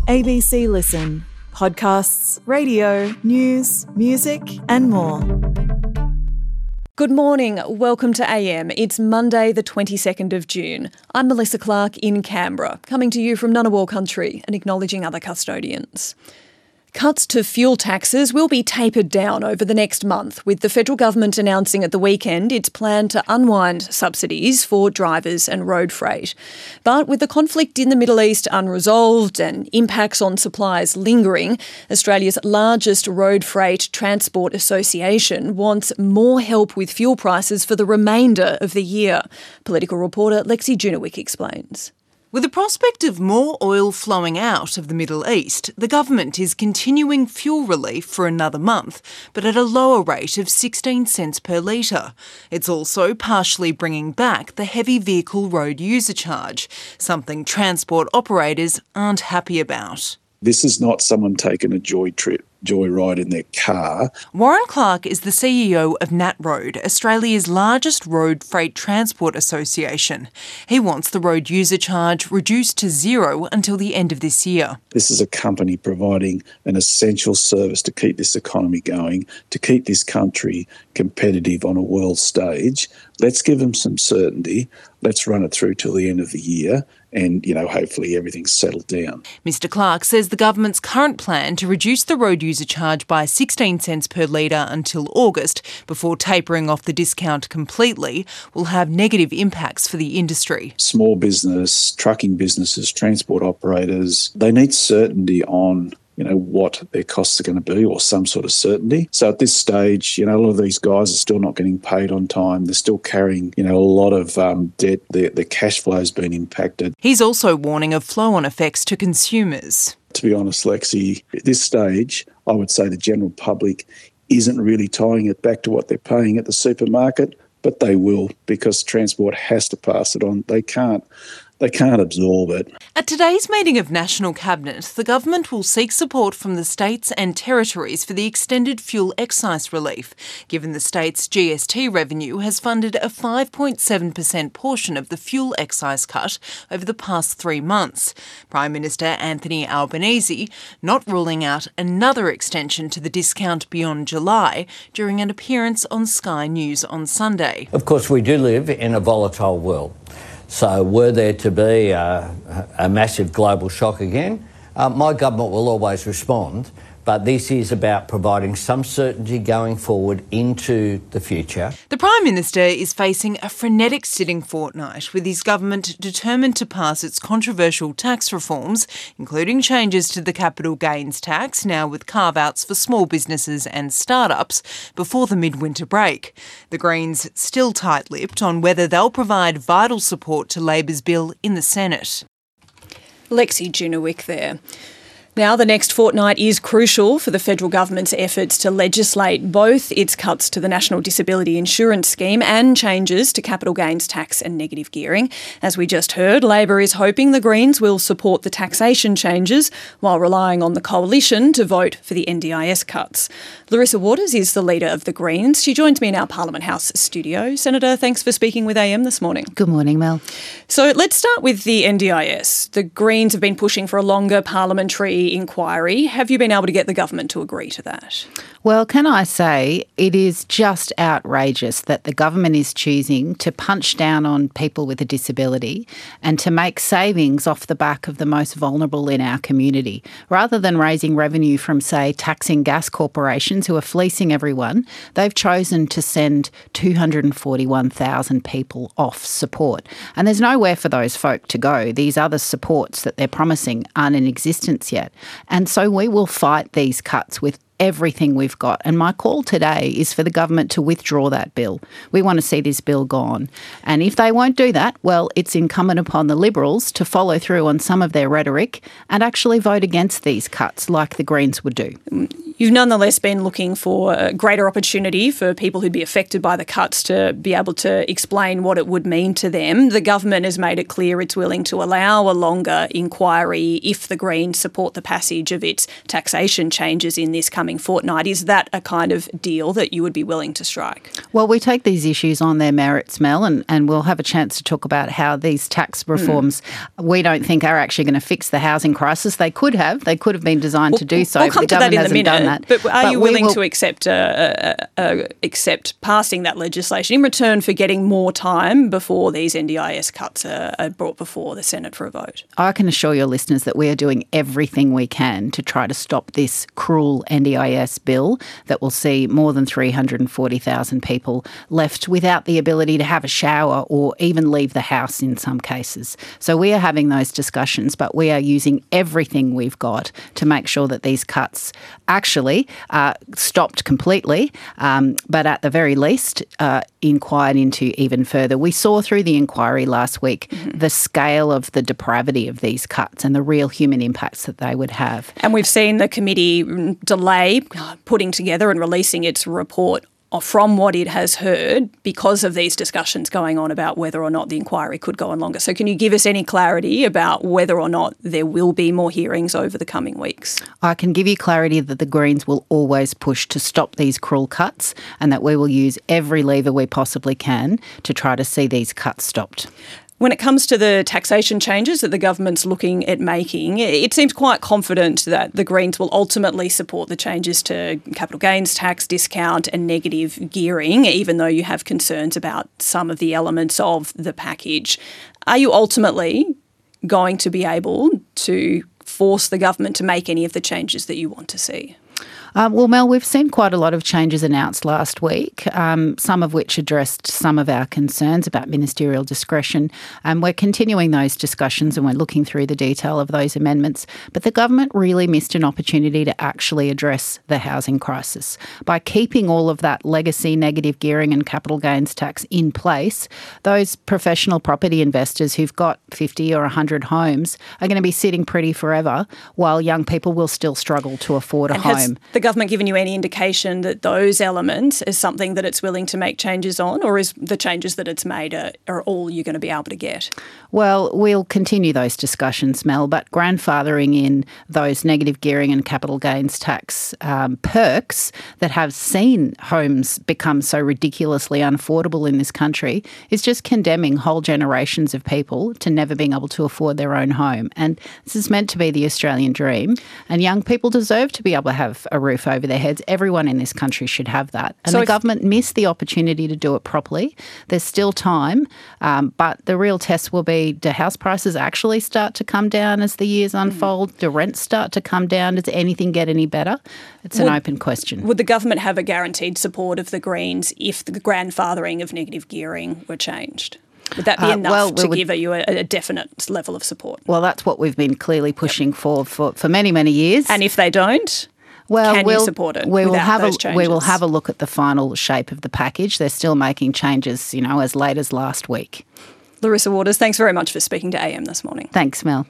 ABC Listen. Podcasts, radio, news, music and more. Good morning. Welcome to AM. It's Monday the 22nd of June. I'm Melissa Clark in Canberra, coming to you from Ngunnawal country and acknowledging other custodians. Cuts to fuel taxes will be tapered down over the next month, with the federal government announcing at the weekend its plan to unwind subsidies for drivers and road freight. But with the conflict in the Middle East unresolved and impacts on supplies lingering, Australia's largest road freight transport association wants more help with fuel prices for the remainder of the year. Political reporter Lexi Junowick explains. With the prospect of more oil flowing out of the Middle East, the government is continuing fuel relief for another month, but at a lower rate of 16 cents per litre. It's also partially bringing back the heavy vehicle road user charge, something transport operators aren't happy about. This is not someone taking a joyride in their car. Warren Clark is the CEO of NatRoad, Australia's largest road freight transport association. He wants the road user charge reduced to zero until the end of this year. This is a company providing an essential service to keep this economy going, to keep this country competitive on a world stage. Let's give them some certainty. Let's run it through till the end of the year and, hopefully everything's settled down. Mr Clark says the government's current plan to reduce the road user charge by 16 cents per litre until August, before tapering off the discount completely, will have negative impacts for the industry. Small business, trucking businesses, transport operators, they need certainty on what their costs are going to be, or some sort of certainty. So at this stage, a lot of these guys are still not getting paid on time. They're still carrying, a lot of debt. The cash flow's been impacted. He's also warning of flow-on effects to consumers. To be honest, Lexi, at this stage, I would say the general public isn't really tying it back to what they're paying at the supermarket, but they will, because transport has to pass it on. They can't absorb it. At today's meeting of National Cabinet, the government will seek support from the states and territories for the extended fuel excise relief, given the state's GST revenue has funded a 5.7% portion of the fuel excise cut over the past 3 months. Prime Minister Anthony Albanese not ruling out another extension to the discount beyond July during an appearance on Sky News on Sunday. Of course, we do live in a volatile world. So were there to be a massive global shock again, my government will always respond. But this is about providing some certainty going forward into the future. The Prime Minister is facing a frenetic sitting fortnight, with his government determined to pass its controversial tax reforms, including changes to the capital gains tax, now with carve-outs for small businesses and startups, before the midwinter break. The Greens still tight-lipped on whether they'll provide vital support to Labor's bill in the Senate. Lexi Junowick there. Now, the next fortnight is crucial for the federal government's efforts to legislate both its cuts to the National Disability Insurance Scheme and changes to capital gains tax and negative gearing. As we just heard, Labor is hoping the Greens will support the taxation changes while relying on the coalition to vote for the NDIS cuts. Larissa Waters is the leader of the Greens. She joins me in our Parliament House studio. Senator, thanks for speaking with AM this morning. Good morning, Mel. So let's start with the NDIS. The Greens have been pushing for a longer parliamentary inquiry. Have you been able to get the government to agree to that? Well, can I say it is just outrageous that the government is choosing to punch down on people with a disability and to make savings off the back of the most vulnerable in our community. Rather than raising revenue from, say, taxing gas corporations who are fleecing everyone, they've chosen to send 241,000 people off support. And there's nowhere for those folk to go. These other supports that they're promising aren't in existence yet. And so we will fight these cuts with everything we've got. And my call today is for the government to withdraw that bill. We want to see this bill gone. And if they won't do that, well, it's incumbent upon the Liberals to follow through on some of their rhetoric and actually vote against these cuts like the Greens would do. You've nonetheless been looking for a greater opportunity for people who'd be affected by the cuts to be able to explain what it would mean to them. The government has made it clear it's willing to allow a longer inquiry if the Greens support the passage of its taxation changes in this coming fortnight. Is that a kind of deal that you would be willing to strike? Well, we take these issues on their merits, Mel, and we'll have a chance to talk about how these tax reforms we don't think are actually going to fix the housing crisis. They could have. They could have been designed to do so. We'll come to that in a minute. That. But are you willing to accept passing that legislation in return for getting more time before these NDIS cuts are brought before the Senate for a vote? I can assure your listeners that we are doing everything we can to try to stop this cruel NDIS bill that will see more than 340,000 people left without the ability to have a shower or even leave the house in some cases. So we are having those discussions, but we are using everything we've got to make sure that these cuts actually stopped completely, but at the very least inquired into even further. We saw through the inquiry last week the scale of the depravity of these cuts and the real human impacts that they would have. And we've seen the committee delay putting together and releasing its report from what it has heard because of these discussions going on about whether or not the inquiry could go on longer. So can you give us any clarity about whether or not there will be more hearings over the coming weeks? I can give you clarity that the Greens will always push to stop these cruel cuts and that we will use every lever we possibly can to try to see these cuts stopped. When it comes to the taxation changes that the government's looking at making, it seems quite confident that the Greens will ultimately support the changes to capital gains tax, discount and negative gearing, even though you have concerns about some of the elements of the package. Are you ultimately going to be able to force the government to make any of the changes that you want to see? Well, Mel, we've seen quite a lot of changes announced last week, some of which addressed some of our concerns about ministerial discretion. We're continuing those discussions and we're looking through the detail of those amendments. But the government really missed an opportunity to actually address the housing crisis. By keeping all of that legacy negative gearing and capital gains tax in place, those professional property investors who've got 50 or 100 homes are going to be sitting pretty forever while young people will still struggle to afford a home. The government given you any indication that those elements is something that it's willing to make changes on, or is the changes that it's made are all you're going to be able to get? Well, we'll continue those discussions, Mel, but grandfathering in those negative gearing and capital gains tax perks that have seen homes become so ridiculously unaffordable in this country is just condemning whole generations of people to never being able to afford their own home. And this is meant to be the Australian dream, and young people deserve to be able to have a roof over their heads. Everyone in this country should have that. And the government missed the opportunity to do it properly. There's still time, but the real test will be, do house prices actually start to come down as the years unfold? Do rents start to come down? Does anything get any better? It's an open question. Would the government have a guaranteed support of the Greens if the grandfathering of negative gearing were changed? Would that be enough to give you a definite level of support? Well, that's what we've been clearly pushing for many, many years. And if they don't? Can you support it without those changes? We will have a look at the final shape of the package. They're still making changes, as late as last week. Larissa Waters, thanks very much for speaking to AM this morning. Thanks, Mel.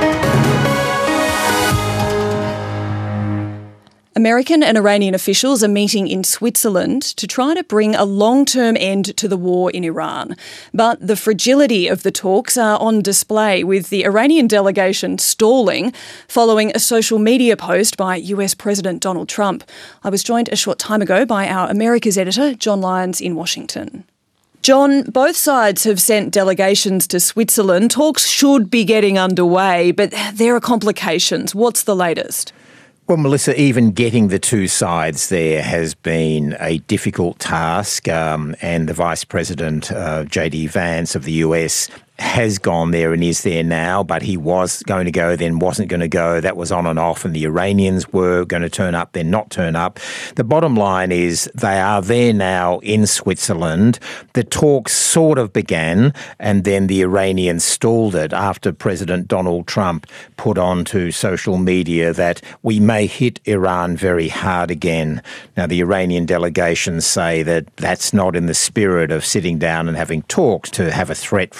American and Iranian officials are meeting in Switzerland to try to bring a long-term end to the war in Iran. But the fragility of the talks are on display, with the Iranian delegation stalling following a social media post by US President Donald Trump. I was joined a short time ago by our Americas editor, John Lyons, in Washington. John, both sides have sent delegations to Switzerland. Talks should be getting underway, but there are complications. What's the latest? Well, Melissa, even getting the two sides there has been a difficult task, and the Vice President, J.D. Vance of the US, has gone there and is there now, but he was going to go, then wasn't going to go. That was on and off, and the Iranians were going to turn up, then not turn up. The bottom line is they are there now in Switzerland. The talks sort of began, and then the Iranians stalled it after President Donald Trump put onto social media that we may hit Iran very hard again. Now, the Iranian delegations say that that's not in the spirit of sitting down and having talks to have a threat from the US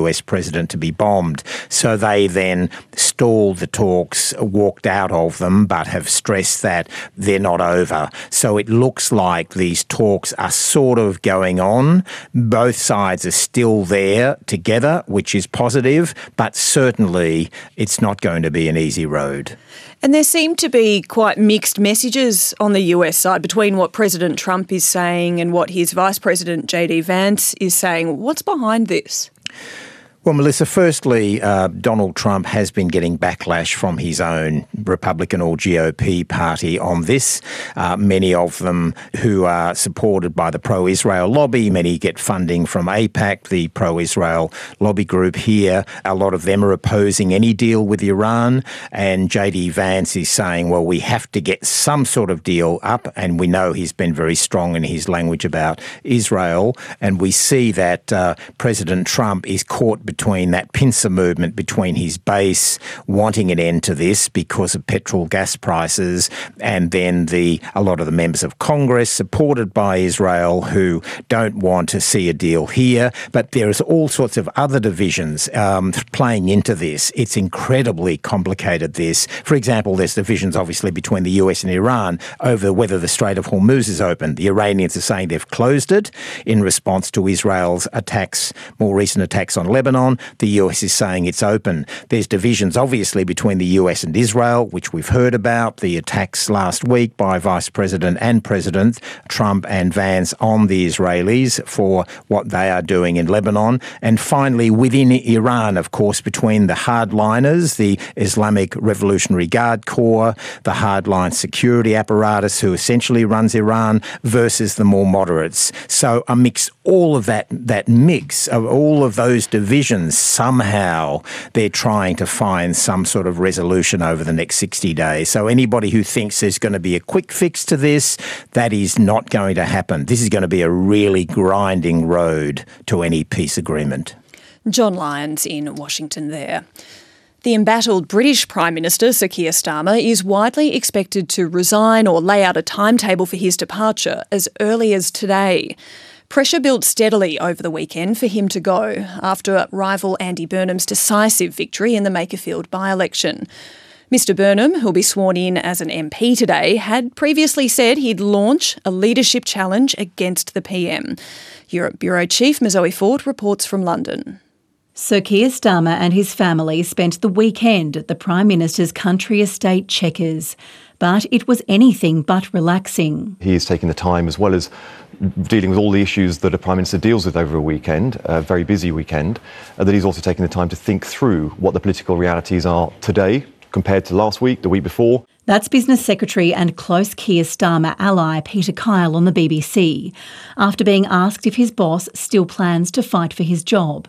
US president to be bombed. So they then stalled the talks, walked out of them, but have stressed that they're not over. So it looks like these talks are sort of going on. Both sides are still there together, which is positive, but certainly it's not going to be an easy road. And there seem to be quite mixed messages on the US side between what President Trump is saying and what his Vice President JD Vance is saying. What's behind this? Well, Melissa, firstly, Donald Trump has been getting backlash from his own Republican or GOP party on this. Many of them who are supported by the pro-Israel lobby. Many get funding from AIPAC, the pro-Israel lobby group here. A lot of them are opposing any deal with Iran. And JD Vance is saying, well, we have to get some sort of deal up. And we know he's been very strong in his language about Israel. And we see that President Trump is caught between that pincer movement between his base wanting an end to this because of petrol gas prices and then a lot of the members of Congress supported by Israel who don't want to see a deal here. But there's all sorts of other divisions playing into this. It's incredibly complicated, this. For example, there's divisions obviously between the US and Iran over whether the Strait of Hormuz is open. The Iranians are saying they've closed it in response to Israel's attacks, more recent attacks on Lebanon. The US is saying it's open. There's divisions obviously between the US and Israel, which we've heard about, the attacks last week by Vice President and President Trump and Vance on the Israelis for what they are doing in Lebanon. And finally, within Iran, of course, between the hardliners, the Islamic Revolutionary Guard Corps, the hardline security apparatus who essentially runs Iran, versus the more moderates. So amidst all of that mix of all of those divisions, somehow they're trying to find some sort of resolution over the next 60 days. So anybody who thinks there's going to be a quick fix to this, that is not going to happen. This is going to be a really grinding road to any peace agreement. John Lyons in Washington there. The embattled British Prime Minister, Sir Keir Starmer, is widely expected to resign or lay out a timetable for his departure as early as today. Pressure built steadily over the weekend for him to go after rival Andy Burnham's decisive victory in the Makerfield by-election. Mr Burnham, who'll be sworn in as an MP today, had previously said he'd launch a leadership challenge against the PM. Europe Bureau Chief Zoe Fort reports from London. Sir Keir Starmer and his family spent the weekend at the Prime Minister's country estate Chequers, but it was anything but relaxing. He is taking the time, as well as dealing with all the issues that a Prime Minister deals with over a weekend, a very busy weekend, that he's also taking the time to think through what the political realities are today compared to last week, the week before. That's Business Secretary and close Keir Starmer ally Peter Kyle on the BBC, after being asked if his boss still plans to fight for his job.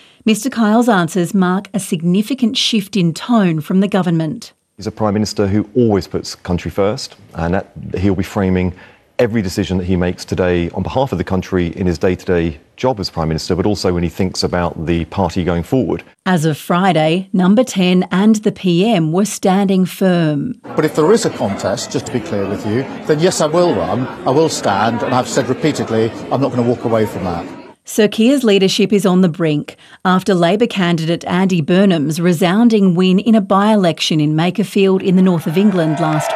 Mr Kyle's answers mark a significant shift in tone from the government. He's a Prime Minister who always puts country first, and that he'll be framing every decision that he makes today on behalf of the country in his day-to-day job as Prime Minister, but also when he thinks about the party going forward. As of Friday, Number 10 and the PM were standing firm. But if there is a contest, just to be clear with you, then yes, I will run, I will stand, and I've said repeatedly, I'm not going to walk away from that. Sir Keir's leadership is on the brink after Labor candidate Andy Burnham's resounding win in a by-election in Makerfield in the north of England last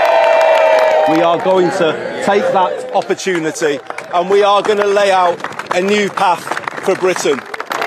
week. We are going to take that opportunity and we are going to lay out a new path for Britain.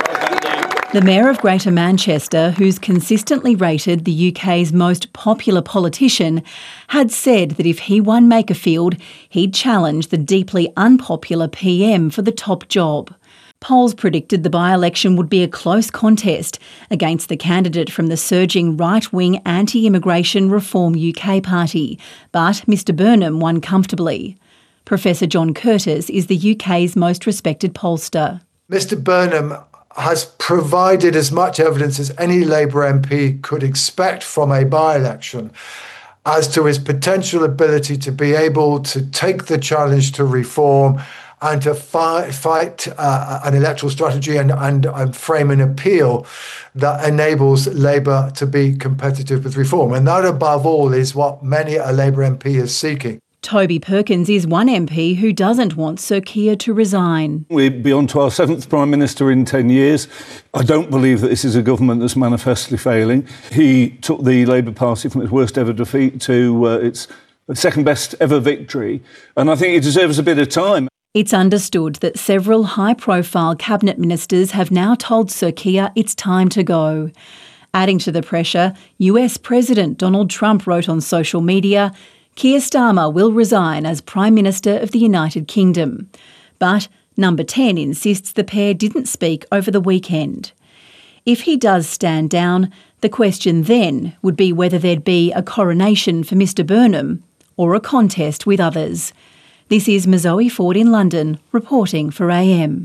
The Mayor of Greater Manchester, who's consistently rated the UK's most popular politician, had said that if he won Makerfield, he'd challenge the deeply unpopular PM for the top job. Polls predicted the by-election would be a close contest against the candidate from the surging right-wing anti-immigration Reform UK party, but Mr Burnham won comfortably. Professor John Curtis is the UK's most respected pollster. Mr Burnham has provided as much evidence as any Labour MP could expect from a by-election as to his potential ability to be able to take the challenge to reform and to fight an electoral strategy and frame an appeal that enables Labour to be competitive with reform. And that, above all, is what many a Labour MP is seeking. Toby Perkins is one MP who doesn't want Sir Keir to resign. We're beyond to our 7th Prime Minister in 10 years. I don't believe that this is a government that's manifestly failing. He took the Labour Party from its worst ever defeat to its second best ever victory, and I think it deserves a bit of time. It's understood that several high-profile cabinet ministers have now told Sir Keir it's time to go. Adding to the pressure, US President Donald Trump wrote on social media, Keir Starmer will resign as Prime Minister of the United Kingdom. But Number 10 insists the pair didn't speak over the weekend. If he does stand down, the question then would be whether there'd be a coronation for Mr Burnham or a contest with others. This is Mazoe Ford in London, reporting for AM.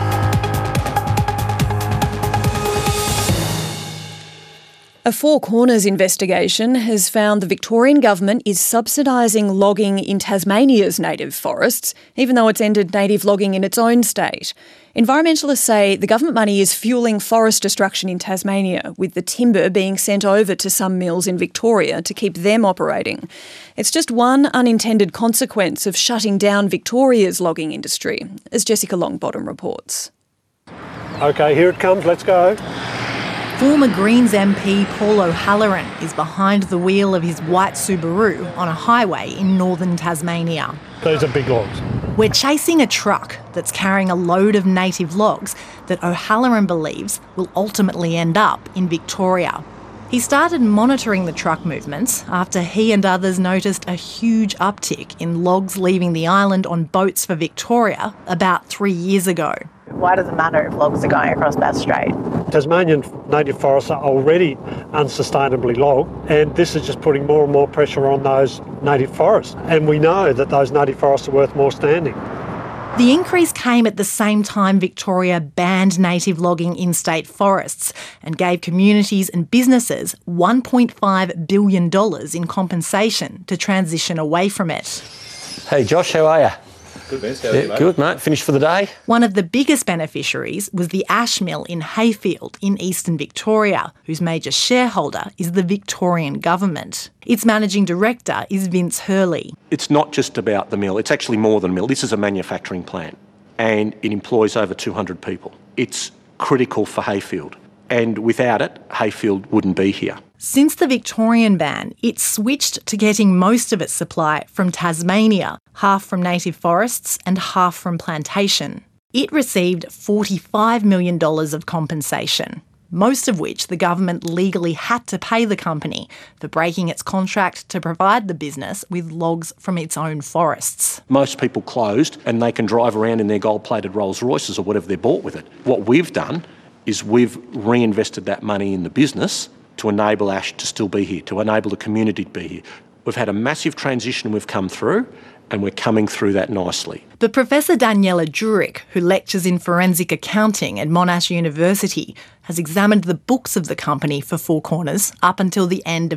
A Four Corners investigation has found the Victorian government is subsidising logging in Tasmania's native forests, even though it's ended native logging in its own state. Environmentalists say the government money is fuelling forest destruction in Tasmania, with the timber being sent over to some mills in Victoria to keep them operating. It's just one unintended consequence of shutting down Victoria's logging industry, as Jessica Longbottom reports. OK, here it comes, let's go. Former Greens MP Paul O'Halloran is behind the wheel of his white Subaru on a highway in northern Tasmania. Those are big logs. We're chasing a truck that's carrying a load of native logs that O'Halloran believes will ultimately end up in Victoria. He started monitoring the truck movements after he and others noticed a huge uptick in logs leaving the island on boats for Victoria about 3 years ago. Why does it matter if logs are going across Bass Strait? Tasmanian native forests are already unsustainably logged, and this is just putting more and more pressure on those native forests. And we know that those native forests are worth more standing. The increase came at the same time Victoria banned native logging in state forests and gave communities and businesses $1.5 billion in compensation to transition away from it. Hey Josh, how are you? Good, man. How are you, mate? Good, mate. Finished for the day? One of the biggest beneficiaries was the ash mill in Hayfield in eastern Victoria, whose major shareholder is the Victorian government. Its managing director is Vince Hurley. It's not just about the mill, it's actually more than a mill. This is a manufacturing plant and it employs over 200 people. It's critical for Hayfield, and without it, Hayfield wouldn't be here. Since the Victorian ban, it's switched to getting most of its supply from Tasmania, half from native forests and half from plantation. It received $45 million of compensation, most of which the government legally had to pay the company for breaking its contract to provide the business with logs from its own forests. Most people closed and they can drive around in their gold-plated Rolls Royces or whatever they bought with it. What we've done is we've reinvested that money in the business to enable Ash to still be here, to enable the community to be here. We've had a massive transition we've come through, and we're coming through that nicely. But Professor Daniela Jurek, who lectures in forensic accounting at Monash University, has examined the books of the company for Four Corners up until the end of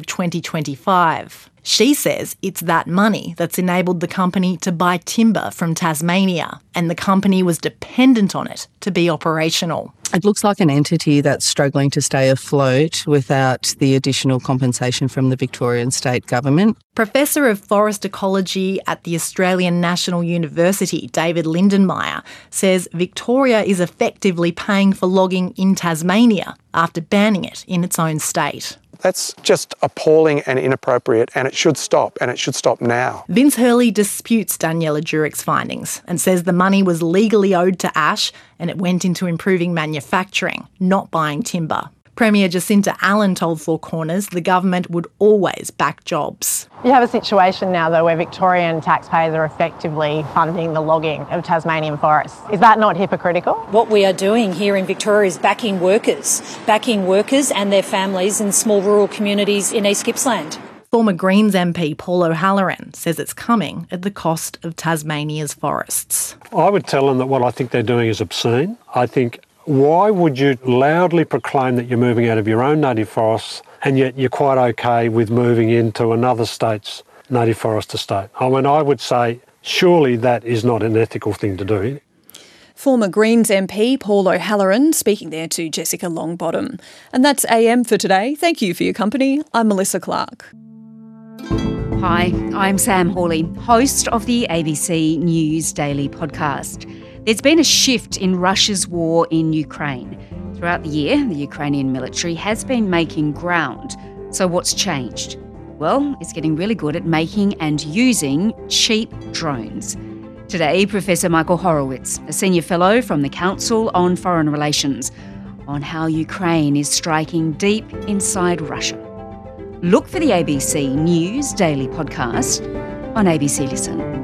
2025. She says it's that money that's enabled the company to buy timber from Tasmania, and the company was dependent on it to be operational. It looks like an entity that's struggling to stay afloat without the additional compensation from the Victorian state government. Professor of Forest Ecology at the Australian National University, David Lindenmayer, says Victoria is effectively paying for logging in Tasmania after banning it in its own state. That's just appalling and inappropriate, and it should stop, and it should stop now. Vince Hurley disputes Daniela Jurek's findings and says the money was legally owed to Ash and it went into improving manufacturing, not buying timber. Premier Jacinta Allen told Four Corners the government would always back jobs. You have a situation now, though, where Victorian taxpayers are effectively funding the logging of Tasmanian forests. Is that not hypocritical? What we are doing here in Victoria is backing workers and their families in small rural communities in East Gippsland. Former Greens MP Paul O'Halloran says it's coming at the cost of Tasmania's forests. I would tell them that what I think they're doing is obscene. I think, why would you loudly proclaim that you're moving out of your own native forests and yet you're quite okay with moving into another state's native forest estate? I mean, I would say surely that is not an ethical thing to do. Former Greens MP Paul O'Halloran speaking there to Jessica Longbottom. And that's AM for today. Thank you for your company. I'm Melissa Clark. Hi, I'm Sam Hawley, host of the ABC News Daily podcast. There's been a shift in Russia's war in Ukraine. Throughout the year, the Ukrainian military has been making ground. So what's changed? Well, it's getting really good at making and using cheap drones. Today, Professor Michael Horowitz, a senior fellow from the Council on Foreign Relations, on how Ukraine is striking deep inside Russia. Look for the ABC News Daily podcast on ABC Listen.